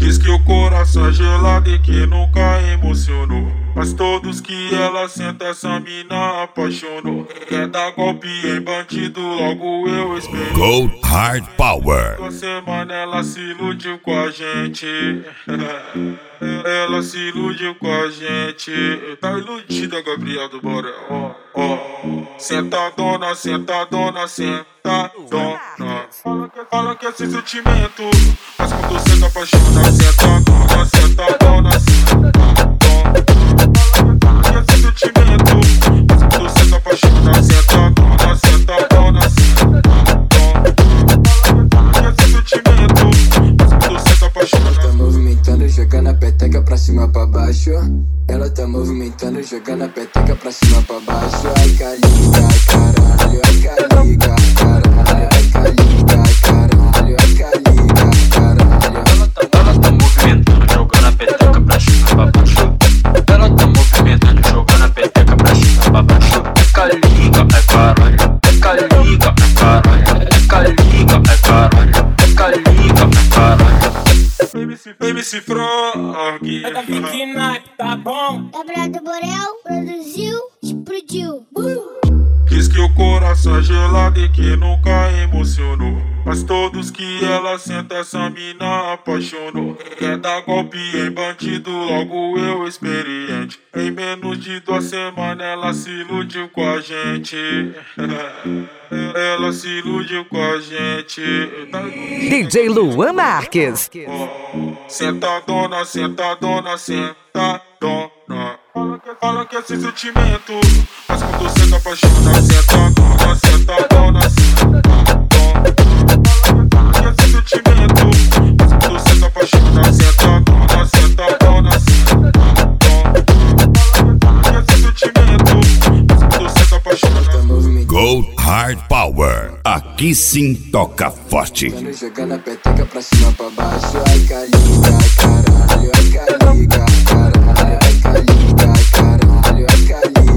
Diz que o coração é gelado e que nunca emocionou, mas todos que ela senta essa mina apaixonou. Quer dar golpe em bandido, logo eu esperei. Gold Hard Power. Toda semana ela se iludiu com a gente. Ela se iludiu com a gente. Tá iludida, Gabriel do Borel. Sentadona, sentadona, sentadona. Fala que é sem sentimento, mas quando cê tá apaixonada, sentadona, sentadona, sentadona. Fala que é sem sentimento, mas quando cê tá apaixonada, sentadona, sentadona, sentadona. Fala que é sem sentimento, mas quando cê tá apaixonada. Ela tá movimentando, jogando a peteca pra cima pra baixo. Ela tá movimentando, jogando a peteca pra cima pra baixo. Ai, caliga, ai, caralho, ai, caliga, caralho, ai, caliga, caralho, ai, caliga, caralho. Ela tá movimentando, jogando a peteca pra cima pra baixo. Ela tá movimentando, jogando a peteca pra cima pra baixo. É caliga, é caralho, é caliga, é caralho, é caliga, é caralho, é caliga, é caralho. MC Frog. É da Viquina, tá bom? Gabriel do Borel produziu, explodiu. Diz que o coração é gelado e que nunca emocionou, mas todos que ela senta essa mina apaixonou. Quer dar golpe em bandido, logo eu experiente. Em menos de 2 semanas ela se iludiu com a gente. Ela se iludiu com a gente. DJ Luan Marques. Sentadona, sentadona, sentadona. Fala que é sem sentimento, mas quando cê tá apaixonada, sentadona, sentadona, sentadona. Fala que é sem sentimento, mas quando cê tá apaixonada, sentadona, sentadona, sentadona. Fala que é sem sentimento, mas quando cê tá apaixonada. Gold Hard Power. Aqui sim toca forte. Jogando a peteca pra cima pra baixo. Ai, caliga, ai, caralho, ai, caliga, caralho, ai, caliga, caralho, ai, caliga.